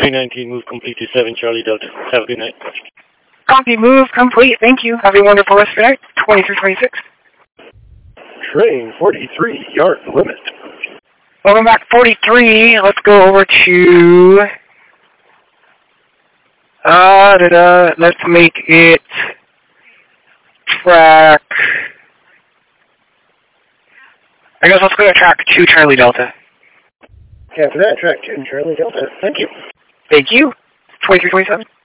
319, move complete to 7 Charlie Delta. Have a good night. Copy, move complete. Thank you. Have a wonderful rest of the night. 2326. Train 43, yard limit. Welcome back, 43. Let's go over to... let's make it track... I guess let's go to track 2 Charlie Delta. After that, track 2 Charlie Delta. Thank you. Thank you. 2327.